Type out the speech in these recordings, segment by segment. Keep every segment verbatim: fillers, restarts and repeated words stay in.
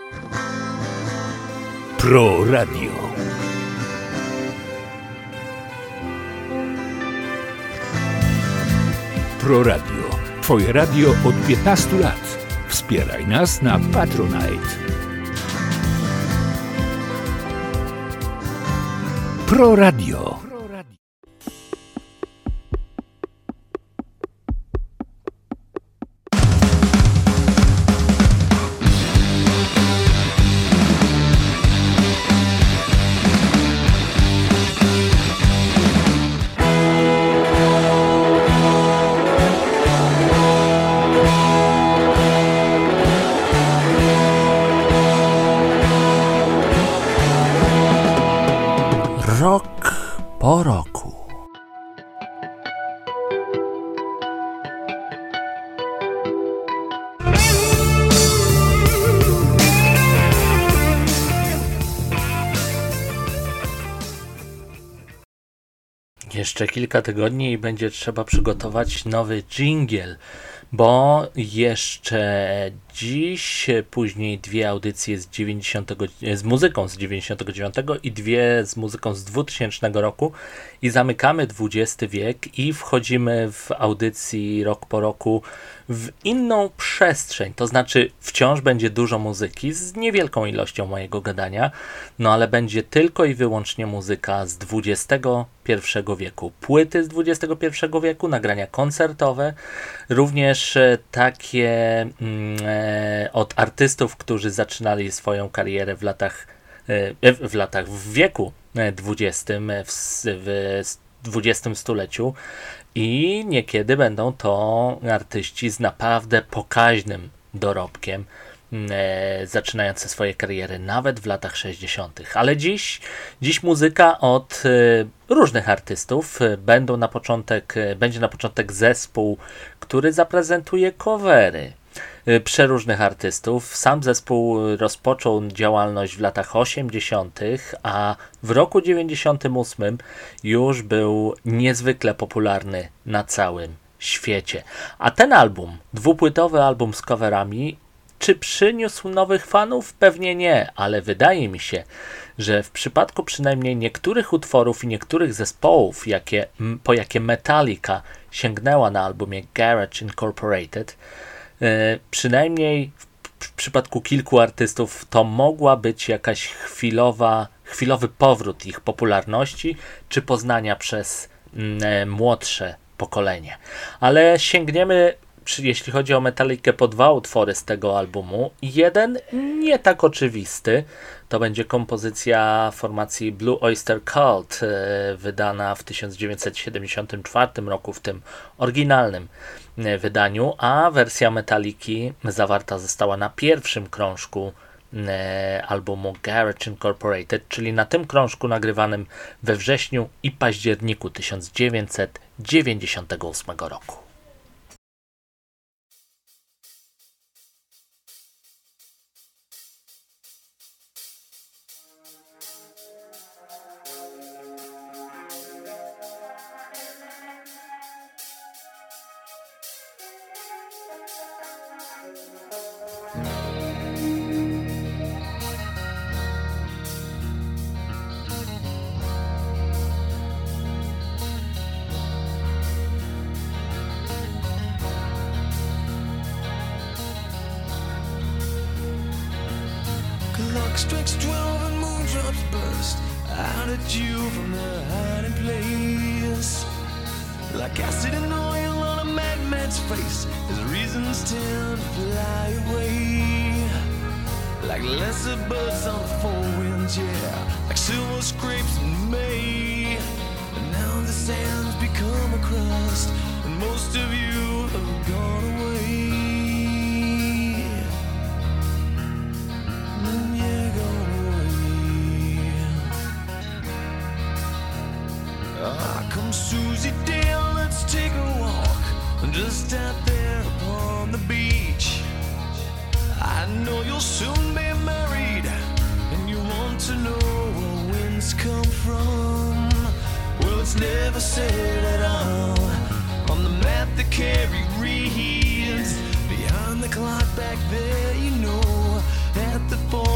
Pro Radio. Pro Radio. Twoje radio od piętnastu lat. Wspieraj nas na Patronite. Pro Radio. Rok po roku. Jeszcze kilka tygodni i będzie trzeba przygotować nowy dżingiel, bo jeszcze dziś, później dwie audycje z, dziewięćdziesiątego, z muzyką z dziewięćdziesiątego dziewiątego i dwie z muzyką z dwutysięcznego roku i zamykamy dwudziesty wiek i wchodzimy w audycji rok po roku w inną przestrzeń, to znaczy wciąż będzie dużo muzyki z niewielką ilością mojego gadania, no ale będzie tylko i wyłącznie muzyka z dwudziestego pierwszego wieku, płyty z dwudziestego pierwszego wieku, nagrania koncertowe, również takie mm, e, od artystów, którzy zaczynali swoją karierę w latach, e, w latach, w wieku dwudziestym, w, w dwudziestym stuleciu i niekiedy będą to artyści z naprawdę pokaźnym dorobkiem, e, zaczynający swoje kariery nawet w latach sześćdziesiątych. Ale dziś, dziś muzyka od e, różnych artystów. Będą na początek, e, będzie na początek zespół, który zaprezentuje covery e, przeróżnych artystów. Sam zespół rozpoczął działalność w latach osiemdziesiątych, a w roku dziewięćdziesiątym ósmym już był niezwykle popularny na całym świecie. A ten album, dwupłytowy album z coverami, czy przyniósł nowych fanów? Pewnie nie, ale wydaje mi się, że w przypadku przynajmniej niektórych utworów i niektórych zespołów, jakie, po jakie Metallica sięgnęła na albumie Garage Incorporated, yy, przynajmniej w, w przypadku kilku artystów to mogła być jakaś chwilowa, chwilowy powrót ich popularności czy poznania przez yy, młodsze pokolenie. Ale sięgniemy, jeśli chodzi o Metallicę, po dwa utwory z tego albumu. Jeden nie tak oczywisty. To będzie kompozycja formacji Blue Oyster Cult, wydana w tysiąc dziewięćset siedemdziesiątym czwartym roku w tym oryginalnym wydaniu, a wersja Metalliki zawarta została na pierwszym krążku albumu Garage Incorporated, czyli na tym krążku nagrywanym we wrześniu i październiku tysiąc dziewięćset dziewięćdziesiątego ósmego roku. Clock strikes twelve and moondrops burst out at you from their hiding place. Like acid and oil on a madman's face, his reasons tend to fly away. Like lesser birds on the four winds, yeah, like silver scrapes in May. And now the sand's become a crust, and most of you have gone away. Ah, come Susie Dale, let's take a walk just out there upon the beach. I know you'll soon be married, and you want to know where winds come from. Well, it's never said at all on the map that Carrie reads. Behind the clock back there, you know, at the four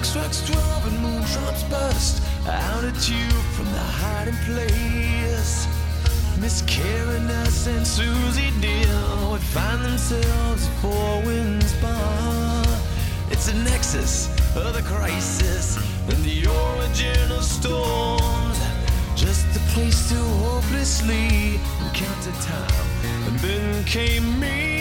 strikes twelve and moondrops burst out at you from the hiding place. Miss Caraness and Susie Deal would find themselves at Four Winds Bar. It's a nexus of the crisis and the origin of storms. Just a place to hopelessly encounter time. And then came me.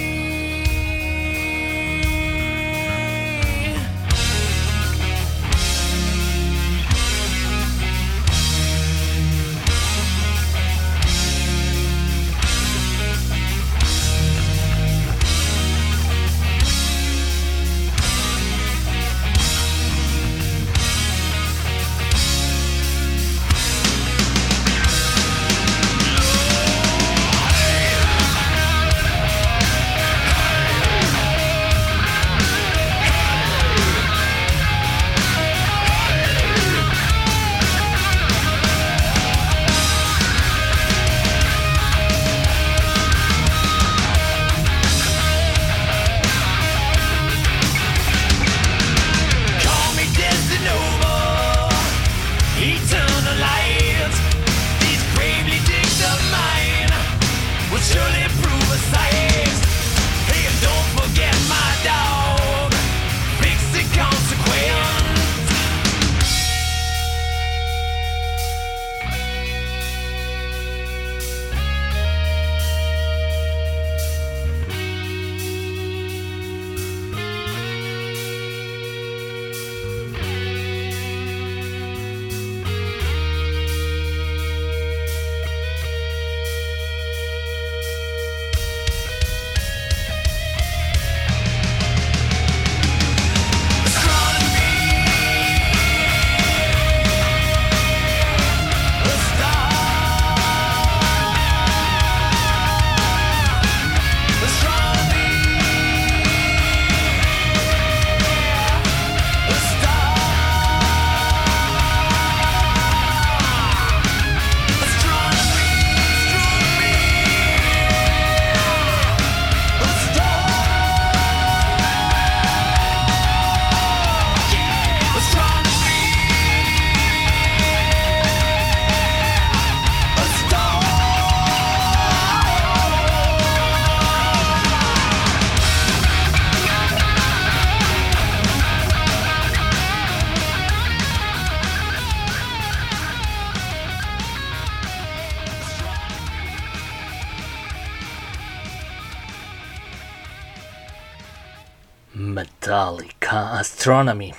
Metallica Astronomy,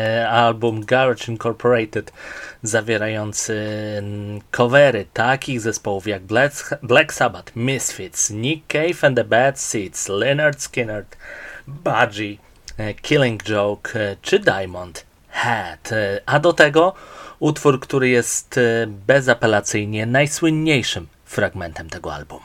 album Garage Incorporated zawierający covery takich zespołów jak Black Sabbath, Misfits, Nick Cave and the Bad Seeds, Lynyrd Skynyrd, Budgie, Killing Joke czy Diamond Head, a do tego utwór, który jest bezapelacyjnie najsłynniejszym fragmentem tego albumu.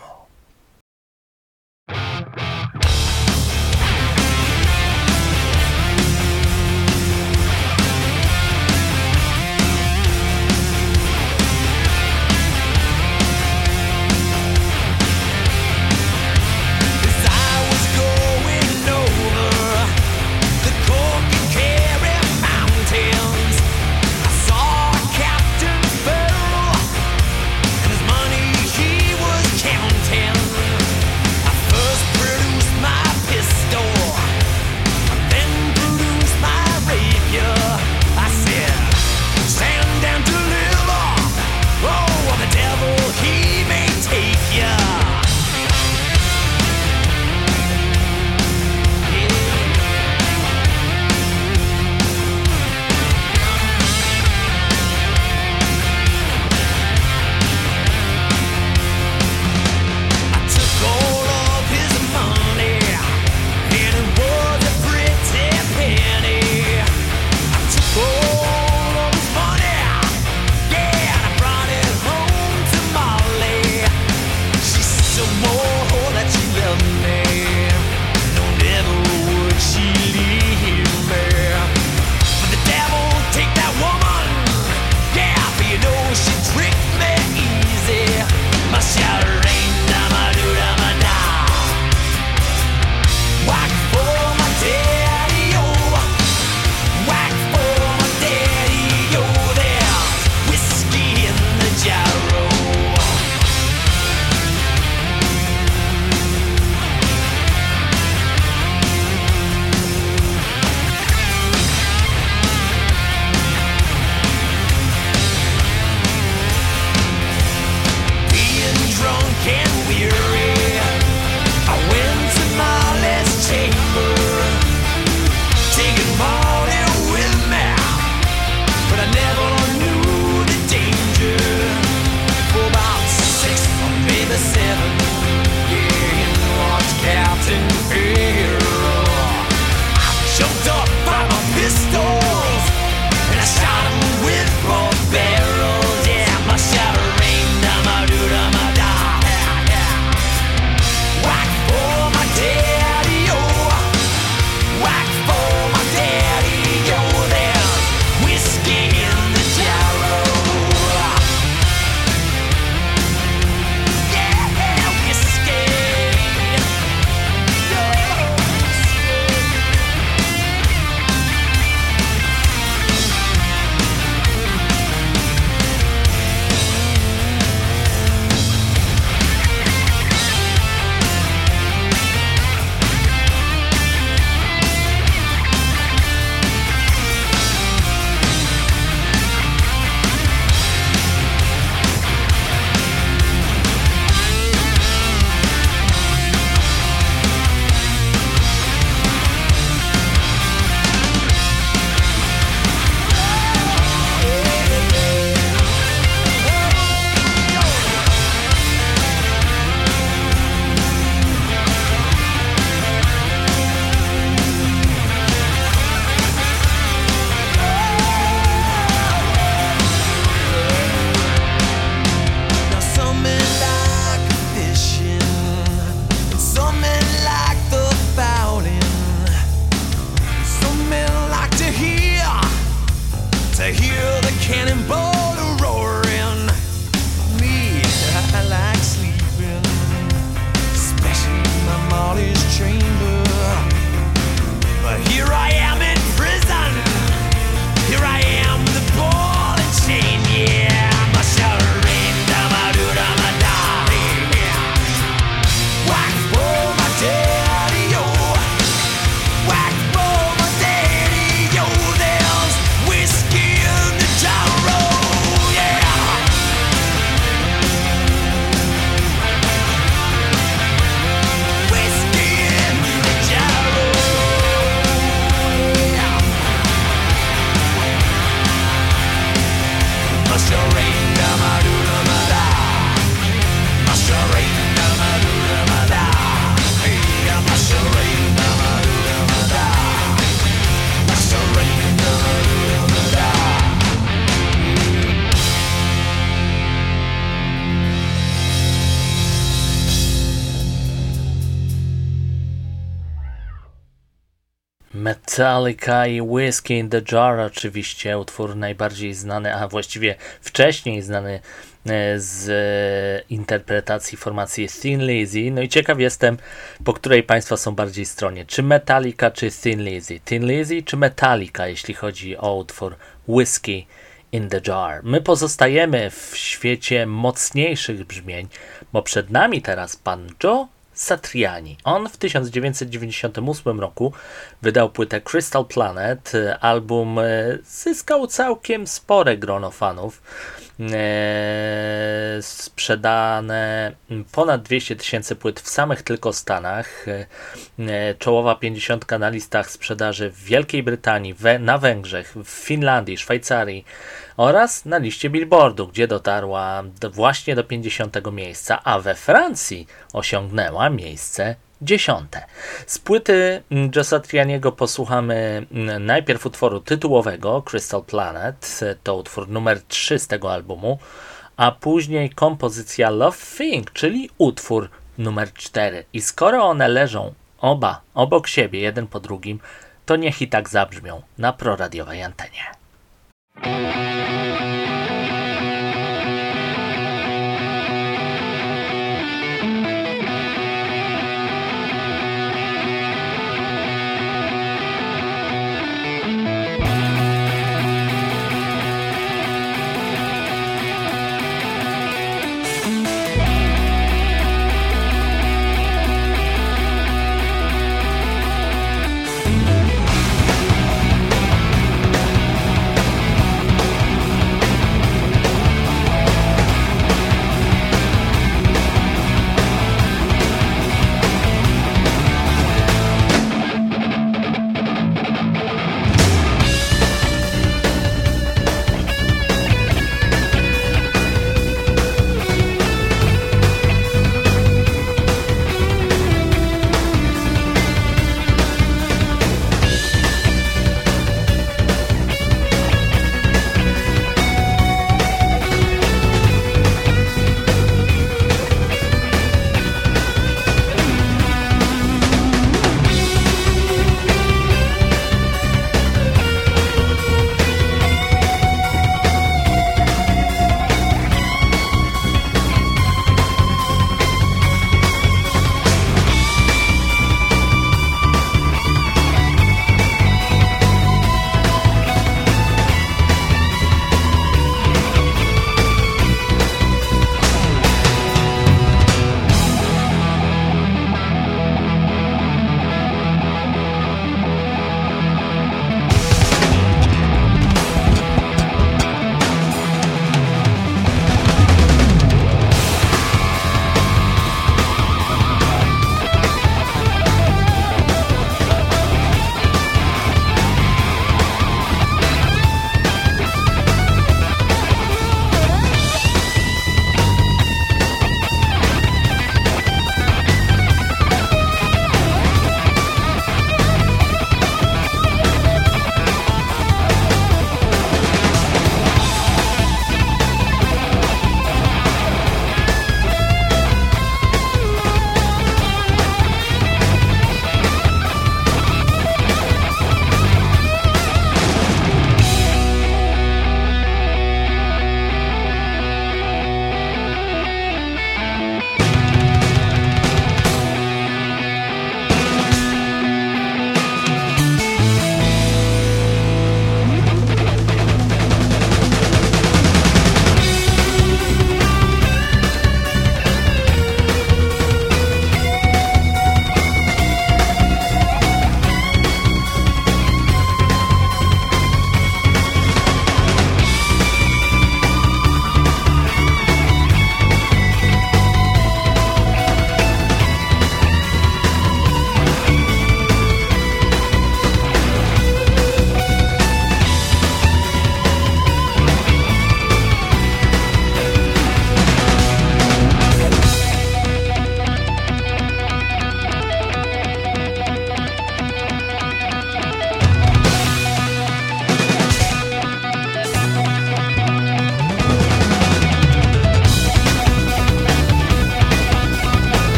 Counting Metallica i Whiskey in the Jar, oczywiście utwór najbardziej znany, a właściwie wcześniej znany z interpretacji formacji Thin Lizzy. No i ciekaw jestem, po której Państwa są bardziej stronie, czy Metallica, czy Thin Lizzy. Thin Lizzy czy Metallica, jeśli chodzi o utwór Whiskey in the Jar. My pozostajemy w świecie mocniejszych brzmień, bo przed nami teraz pan Joe Satriani. On w tysiąc dziewięćset dziewięćdziesiątym ósmym roku wydał płytę Crystal Planet. Album zyskał całkiem spore grono fanów. Eee, sprzedane ponad dwieście tysięcy płyt w samych tylko Stanach. Eee, czołowa pięćdziesiątka na listach sprzedaży w Wielkiej Brytanii, we, na Węgrzech, w Finlandii, Szwajcarii oraz na liście Billboardu, gdzie dotarła do, właśnie do pięćdziesiątego miejsca, a we Francji osiągnęła miejsce dziesiąte. Z płyty Joe Satrianiego posłuchamy najpierw utworu tytułowego Crystal Planet, to utwór numer trzy z tego albumu, a później kompozycja Love Thing, czyli utwór numer cztery. I skoro one leżą oba obok siebie, jeden po drugim, to niech i tak zabrzmią na proradiowej antenie. Thank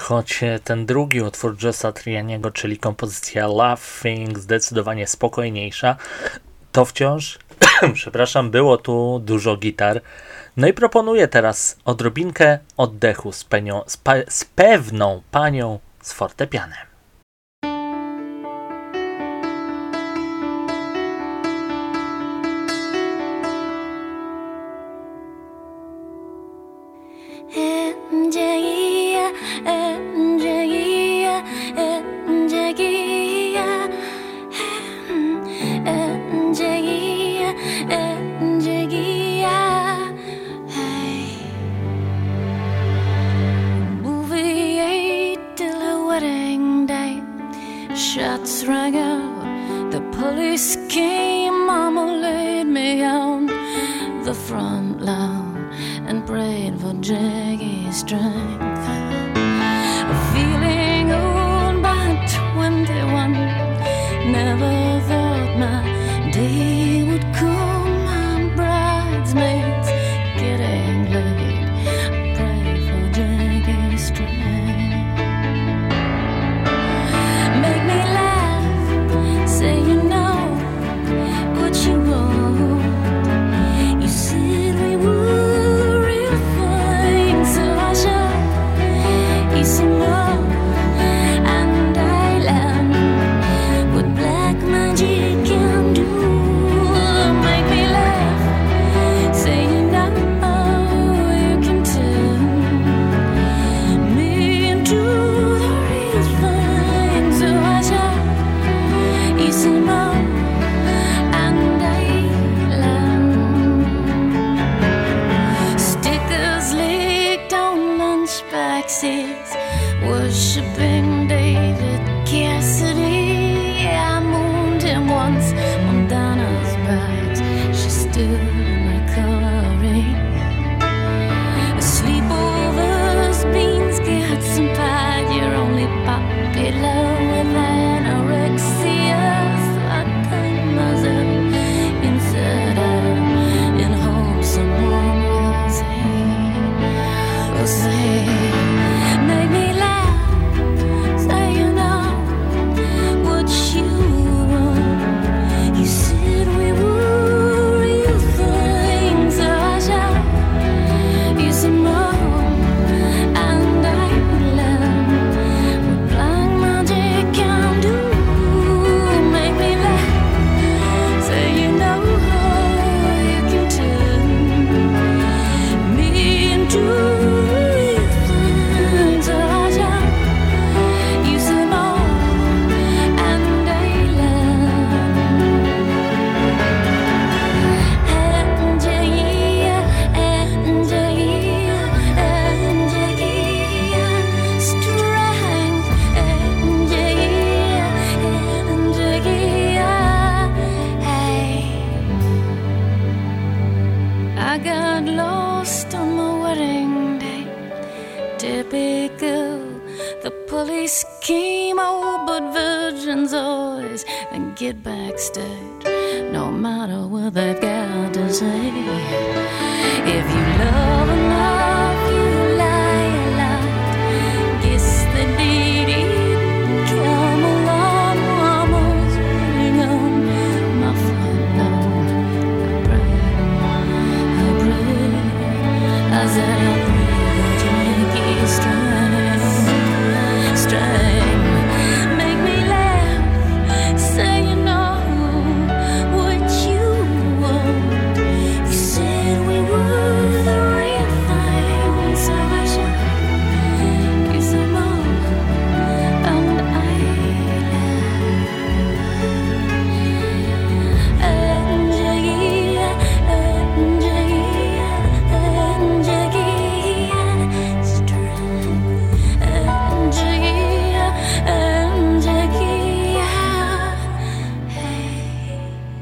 choć ten drugi utwór Joe Satrianiego, czyli kompozycja Love Thing, zdecydowanie spokojniejsza, to wciąż, przepraszam, było tu dużo gitar. No i proponuję teraz odrobinkę oddechu z, penią, z, pa, z pewną panią z fortepianem. Shots rang out, the police came, Mama laid me on the front lawn and prayed for Jackie's strength. Feeling old by twenty-one, never thought my day would come. My bridesmaids getting late, pray for Jackie's strength. Make me laugh, say you know what you want. You said we were real fine, so I shall. You see more, and I learn what black magic can do. Make me laugh, say you know you can turn me into the real thing. So I shall, you see more, and I learn. Stickers licked on lunch boxes, worshipping David Cassidy. I mooned him once on Donna's bags, she stood in recovery. Sleepovers, beans, cats and pie, you're only popular with anorexia. So I paint myself inside out in hopes someone will say, will say, make me laugh, say you know what you want. You said we were real things, so I shall. You see more, and I learn what black magic can do. Make me laugh, say you know you can turn me into real things, so I shall. You see more, and I learn. And yeah, and yeah, and yeah, strength. And yeah, and yeah, hey. I got lost on my wedding day. Typical. The police came, oh, but virgins always get backstage, no matter what they've got to say. If you love enough, you lie a lot. Guess the did it come along. Almost running on my front lawn. I pray, I pray, I said I pray that Jackie's strength, strength. Make me laugh, say you know what you want. You said we were the real thing, so I shall. You said more, and I laugh. And yeah, and yeah, and yeah, strength. And yeah, and yeah, hey.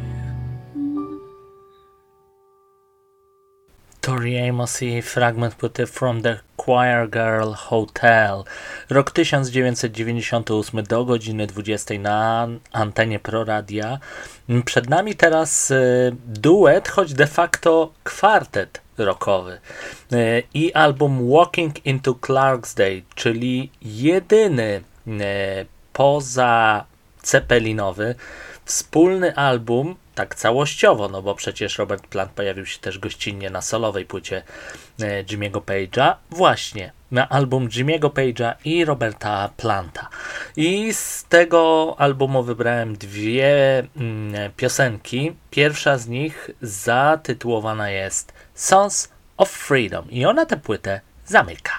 Tori Amos i fragment płyty From the Choir Girl Hotel. Rok tysiąc dziewięćset dziewięćdziesiąty ósmy do godziny dwudziestej na antenie Proradia. Przed nami teraz y, duet, choć de facto kwartet rockowy. I album Walking into Clarksdale, czyli jedyny poza Zeppelinowy wspólny album, tak całościowo, no bo przecież Robert Plant pojawił się też gościnnie na solowej płycie Jimmy'ego Page'a, właśnie na album Jimmy'ego Page'a i Roberta Planta. I z tego albumu wybrałem dwie mm, piosenki. Pierwsza z nich zatytułowana jest Sons of Freedom i ona tę płytę zamyka.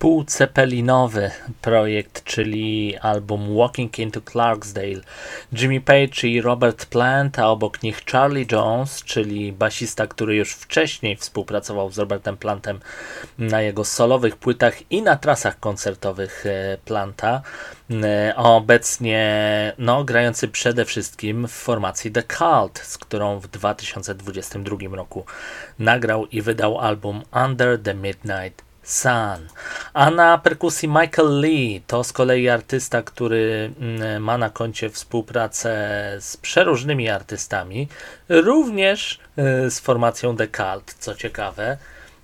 półcepelinowy projekt, czyli album Walking into Clarksdale. Jimmy Page i Robert Plant, a obok nich Charlie Jones, czyli basista, który już wcześniej współpracował z Robertem Plantem na jego solowych płytach i na trasach koncertowych Planta. Obecnie no, grający przede wszystkim w formacji The Cult, z którą w dwa tysiące dwudziestym drugim roku nagrał i wydał album Under the Midnight Sun. A na perkusji Michael Lee, to z kolei artysta, który ma na koncie współpracę z przeróżnymi artystami, również z formacją The Cult, co ciekawe,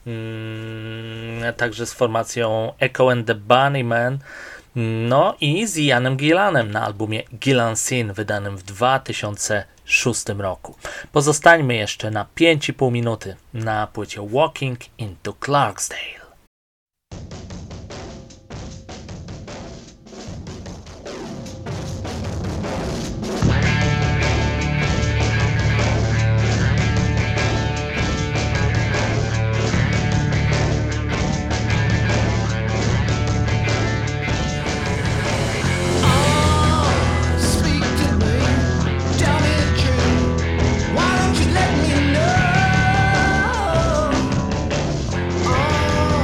także z formacją Echo and the Bunnymen, no i z Ianem Gillanem na albumie Gillan Sin wydanym w dwa tysiące szóstym roku. Pozostańmy jeszcze na pięć i pół minuty na płycie Walking into Clarksdale. Why don't you let me know? Oh,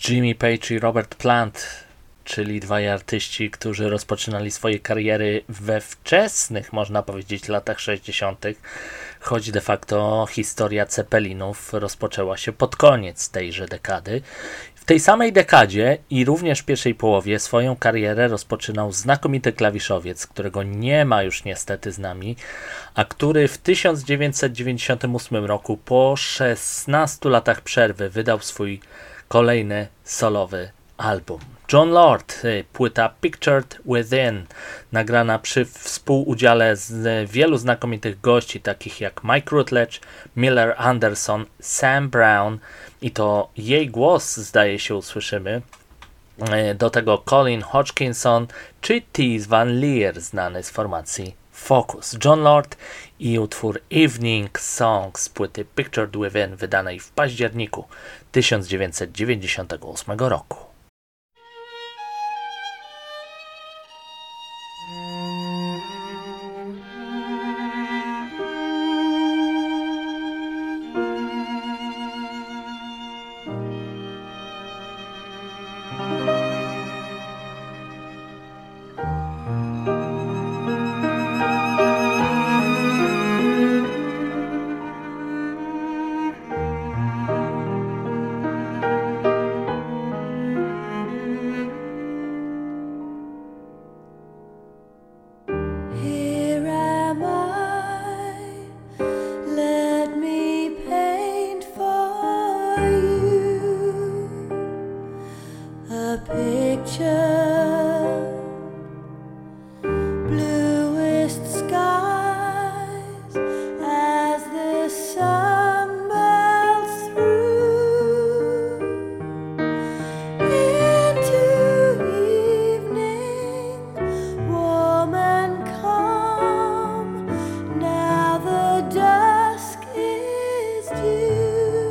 Jimmy Page i Robert Plant, czyli dwaj artyści, którzy rozpoczynali swoje kariery we wczesnych, można powiedzieć, latach sześćdziesiątych, choć de facto historia Zeppelinów rozpoczęła się pod koniec tejże dekady. W tej samej dekadzie i również w pierwszej połowie swoją karierę rozpoczynał znakomity klawiszowiec, którego nie ma już niestety z nami, a który w tysiąc dziewięćset dziewięćdziesiątym ósmym roku po szesnastu latach przerwy wydał swój kolejny solowy album. Jon Lord, płyta Pictured Within, nagrana przy współudziale z wielu znakomitych gości, takich jak Mike Rutledge, Miller Anderson, Sam Brown, i to jej głos, zdaje się, usłyszymy. Do tego Colin Hodgkinson czy Tees Van Leer, znany z formacji Focus. Jon Lord i utwór Evening Song z płyty Pictured Within, wydanej w październiku tysiąc dziewięćset dziewięćdziesiątego ósmego roku.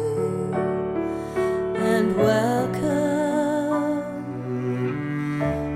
And welcome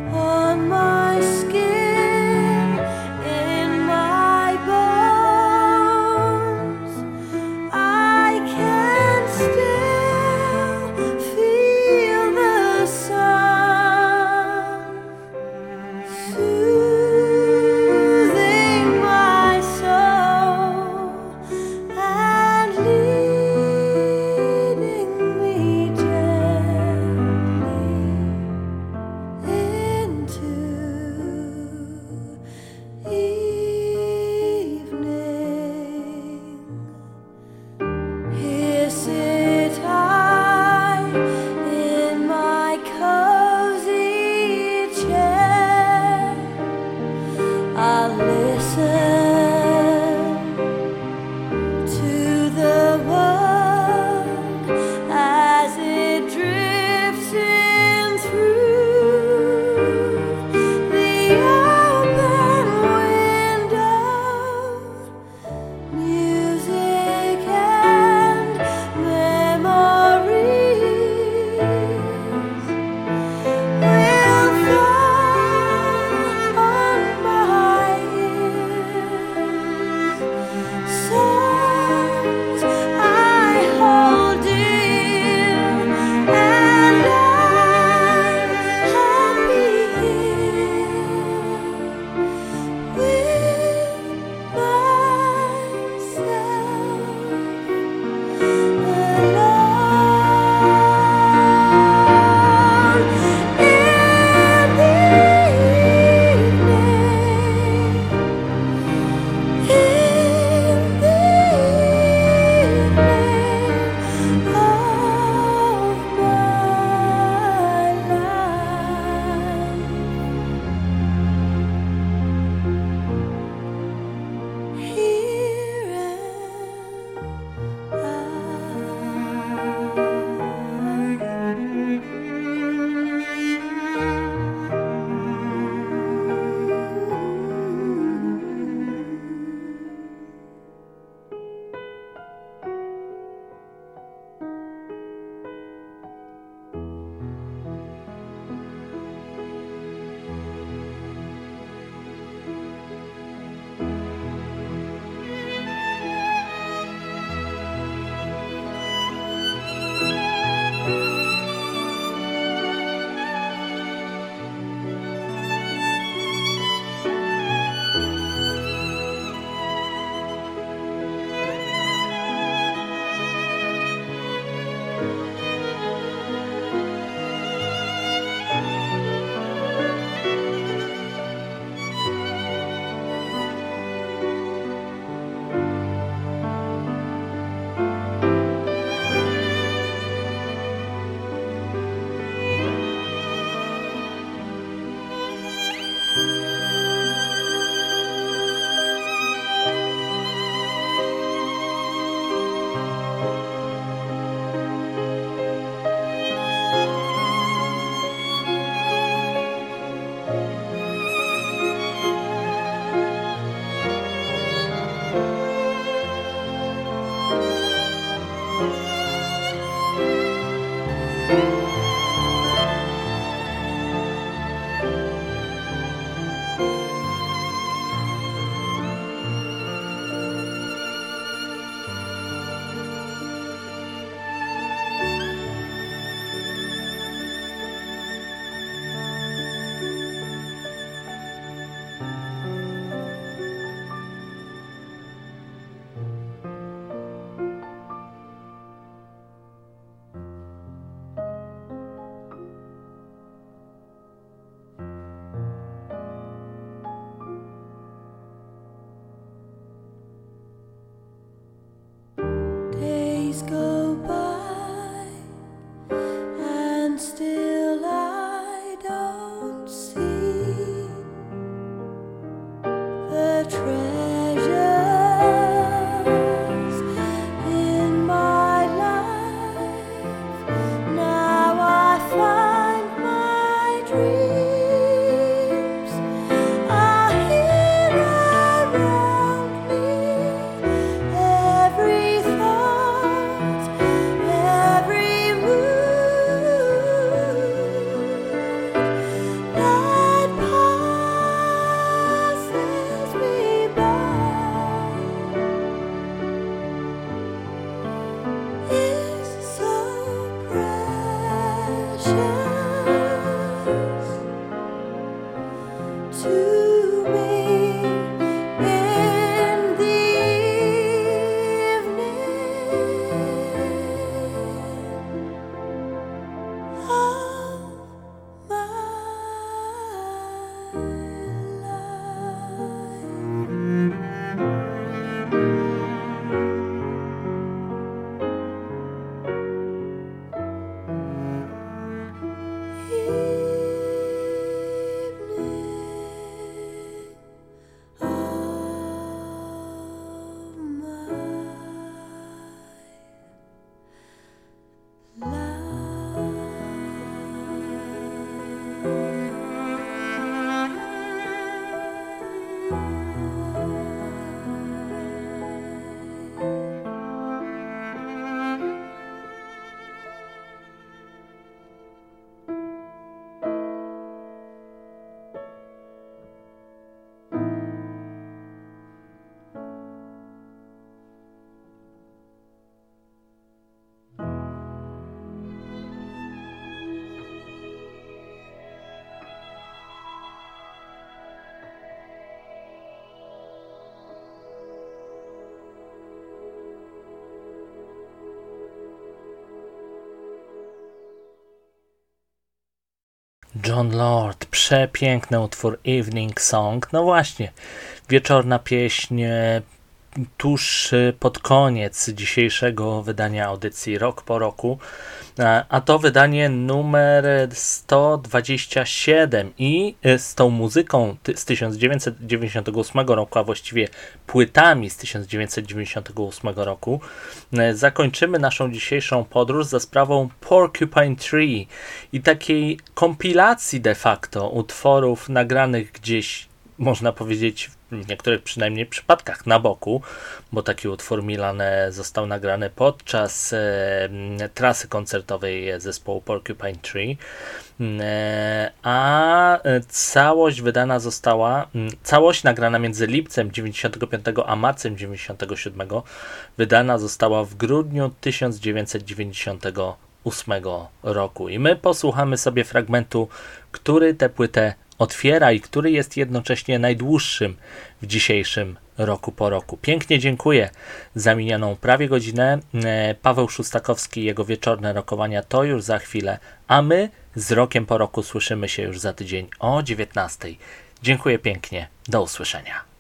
Jon Lord, przepiękny utwór Evening Song. No właśnie, wieczorna pieśń tuż pod koniec dzisiejszego wydania audycji Rok po roku, a to wydanie numer sto dwadzieścia siedem i z tą muzyką z tysiąc dziewięćset dziewięćdziesiątego ósmego roku, a właściwie płytami z tysiąc dziewięćset dziewięćdziesiątego ósmego roku zakończymy naszą dzisiejszą podróż za sprawą Porcupine Tree i takiej kompilacji de facto utworów nagranych gdzieś, można powiedzieć, w niektórych przynajmniej przypadkach na boku, bo taki utwór Milan został nagrany podczas e, trasy koncertowej zespołu Porcupine Tree, e, a całość wydana została, całość nagrana między lipcem dziewięćdziesiątego piątego a marcem dziewięćdziesiątego siódmego wydana została w grudniu tysiąc dziewięćset dziewięćdziesiątego ósmego roku. I my posłuchamy sobie fragmentu, który tę płytę otwiera i który jest jednocześnie najdłuższym w dzisiejszym Roku po roku. Pięknie dziękuję za minioną prawie godzinę. Paweł Szóstakowski i jego wieczorne rokowania to już za chwilę, a my z Rokiem po roku słyszymy się już za tydzień o dziewiętnastej. Dziękuję pięknie. Do usłyszenia.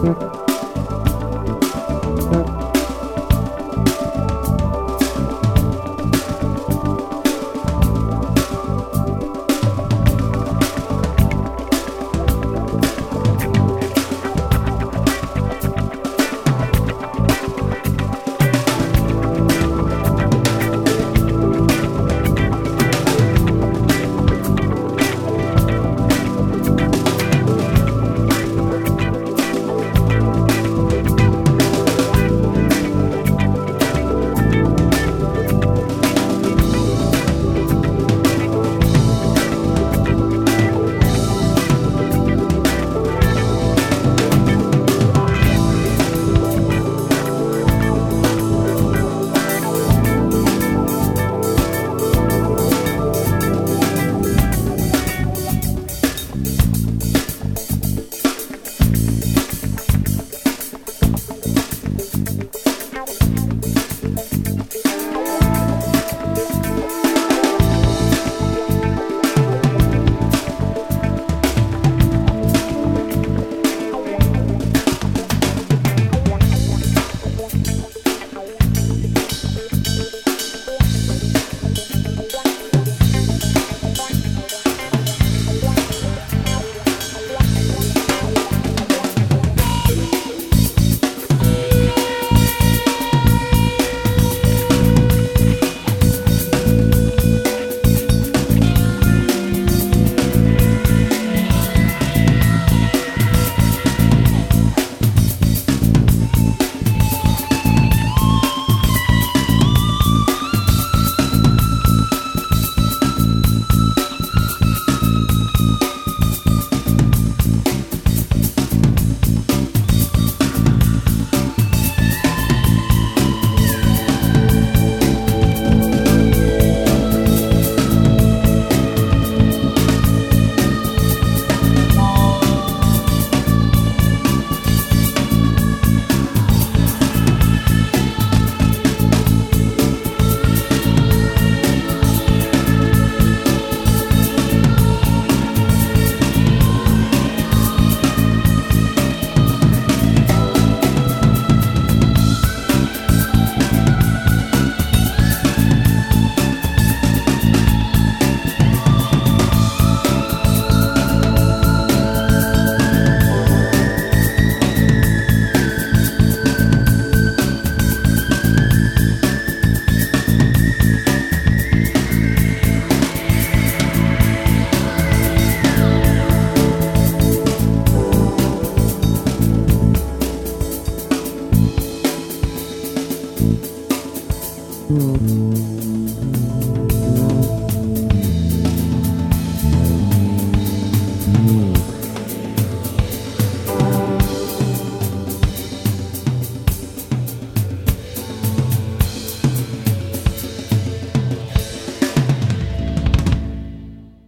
Thank you.